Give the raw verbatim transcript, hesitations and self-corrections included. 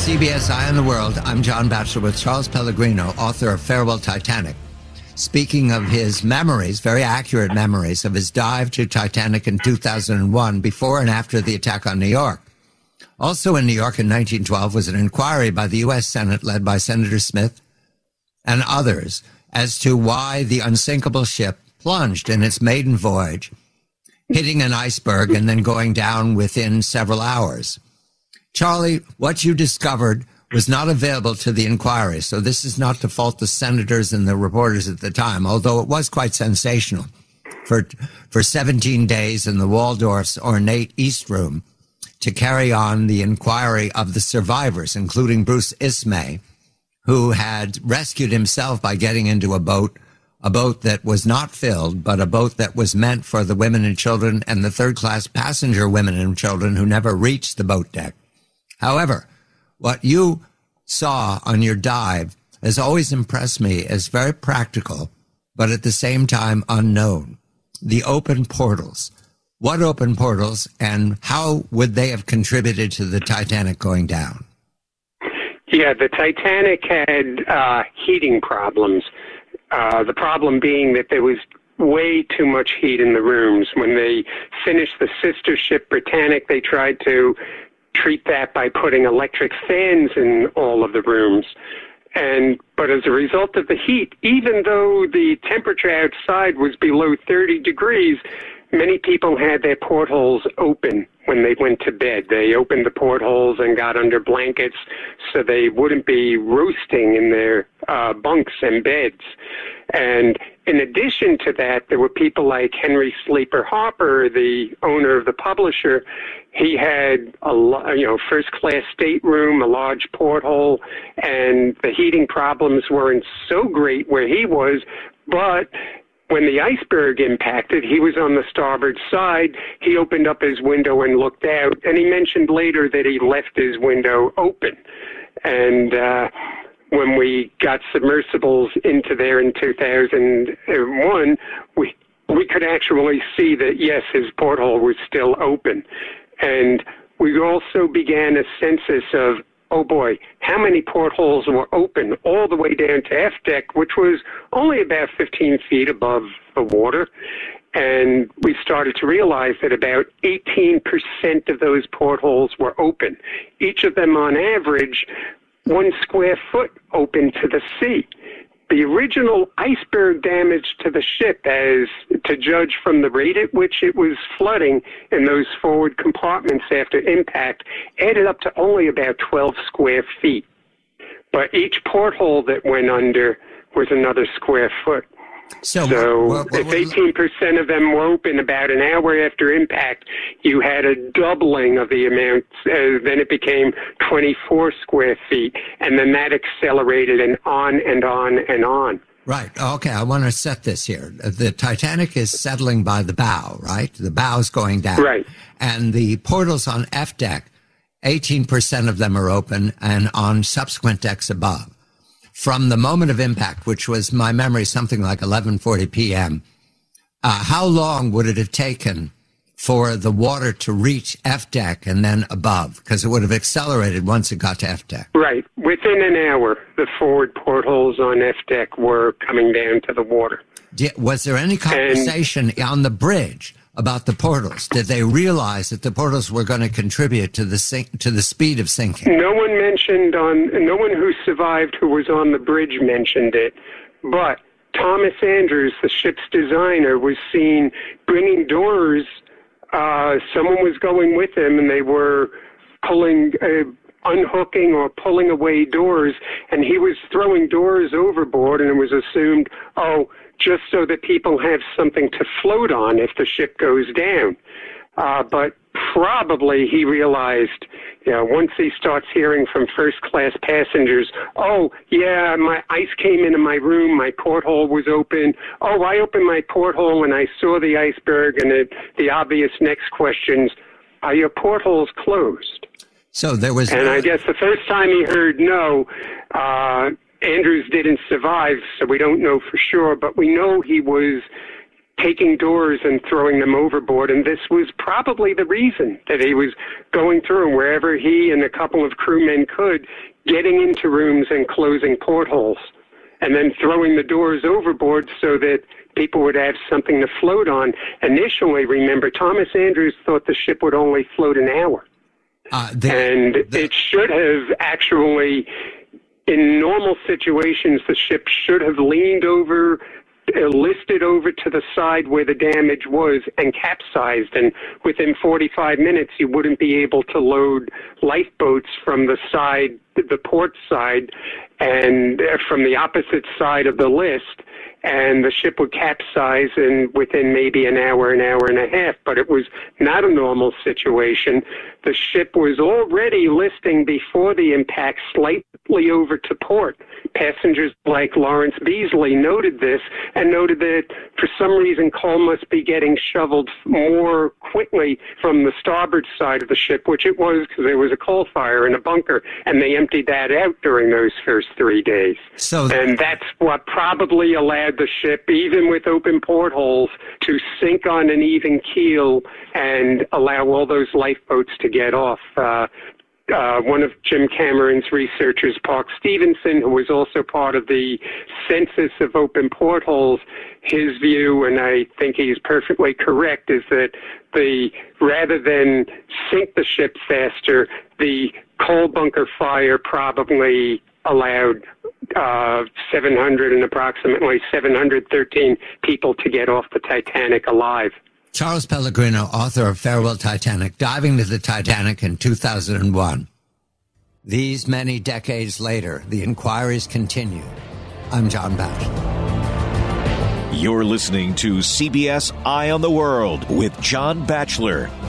C B S Eye on the World, I'm John Batchelor with Charles Pellegrino, author of Farewell Titanic. Speaking of his memories, very accurate memories, of his dive to Titanic in two thousand one, before and after the attack on New York. Also in New York in nineteen twelve was an inquiry by the U S Senate led by Senator Smith and others as to why the unsinkable ship plunged in its maiden voyage, hitting an iceberg and then going down within several hours. Charlie, what you discovered was not available to the inquiry, so this is not to fault the senators and the reporters at the time, although it was quite sensational. For for seventeen days in the Waldorf's ornate East Room to carry on the inquiry of the survivors, including Bruce Ismay, who had rescued himself by getting into a boat, a boat that was not filled, but a boat that was meant for the women and children and the third-class passenger women and children who never reached the boat deck. However, what you saw on your dive has always impressed me as very practical, but at the same time unknown. The open portals. What open portals, and how would they have contributed to the Titanic going down? Yeah, the Titanic had uh, heating problems. Uh, the problem being that there was way too much heat in the rooms. When they finished the sister ship Britannic, they tried to treat that by putting electric fans in all of the rooms. And but as a result of the heat, even though the temperature outside was below thirty degrees, many people had their portholes open when they went to bed. They opened the portholes and got under blankets so they wouldn't be roasting in their uh, bunks and beds. And in addition to that, there were people like Henry Sleeper Harper, the owner of the publisher. He had a you know first-class stateroom, a large porthole, and the heating problems weren't so great where he was, but when the iceberg impacted, he was on the starboard side. He opened up his window and looked out, and he mentioned later that he left his window open. And uh, when we got submersibles into there in two thousand one, we we could actually see that, yes, his porthole was still open. And we also began a census of, oh boy, how many portholes were open all the way down to F deck, which was only about fifteen feet above the water. And we started to realize that about eighteen percent of those portholes were open, each of them on average one square foot open to the sea. The original iceberg damage to the ship, as to judge from the rate at which it was flooding in those forward compartments after impact, added up to only about twelve square feet. But each porthole that went under was another square foot. So, so what, what, if eighteen percent of them were open about an hour after impact, you had a doubling of the amount. Uh, then it became twenty-four square feet, and then that accelerated and on and on and on. Right. Okay, I want to set this here. The Titanic is settling by the bow, right? The bow's going down. Right. And the portals on F deck, eighteen percent of them are open, and on subsequent decks above. From the moment of impact, which was, my memory, something like eleven forty p.m., uh, how long would it have taken for the water to reach F deck and then above? Because it would have accelerated once it got to F deck. Right. Within an hour, the forward portholes on F deck were coming down to the water. Did, was there any conversation and, on the bridge about the portals? Did they realize that the portals were going to contribute to the sink, to the speed of sinking? No one mentioned on, no one who survived who was on the bridge mentioned it, but Thomas Andrews, the ship's designer, was seen bringing doors. Uh, someone was going with him, and they were pulling, uh, unhooking or pulling away doors, and he was throwing doors overboard, and it was assumed, oh, just so that people have something to float on if the ship goes down. Uh, but probably he realized, you know, once he starts hearing from first-class passengers, oh, yeah, my ice came into my room, my porthole was open. Oh, I opened my porthole and I saw the iceberg, and it, the obvious next questions, are your portholes closed? So there was... And I guess the first time he heard no, uh, Andrews didn't survive, so we don't know for sure, but we know he was taking doors and throwing them overboard, and this was probably the reason that he was going through wherever he and a couple of crewmen could, getting into rooms and closing portholes, and then throwing the doors overboard so that people would have something to float on. Initially, remember, Thomas Andrews thought the ship would only float an hour. Uh, the, and the, it should have actually, in normal situations, the ship should have leaned over, listed over to the side where the damage was and capsized. And within forty-five minutes, you wouldn't be able to load lifeboats from the side, the port side, and from the opposite side of the list. And the ship would capsize in within maybe an hour, an hour and a half. But it was not a normal situation. The ship was already listing before the impact slightly over to port. Passengers like Lawrence Beasley noted this and noted that for some reason coal must be getting shoveled more quickly from the starboard side of the ship, which it was because there was a coal fire in a bunker, and they emptied that out during those first three days. So, and that's what probably allowed the ship, even with open portholes, to sink on an even keel and allow all those lifeboats to get off. Uh, Uh, one of Jim Cameron's researchers, Park Stevenson, who was also part of the census of open portholes, his view, and I think he's perfectly correct, is that the rather than sink the ship faster, the coal bunker fire probably allowed uh, seven hundred and approximately seven hundred thirteen people to get off the Titanic alive. Charles Pellegrino, author of Farewell Titanic, diving to the Titanic in two thousand one. These many decades later, the inquiries continue. I'm John Batchelor. You're listening to C B S Eye on the World with John Batchelor.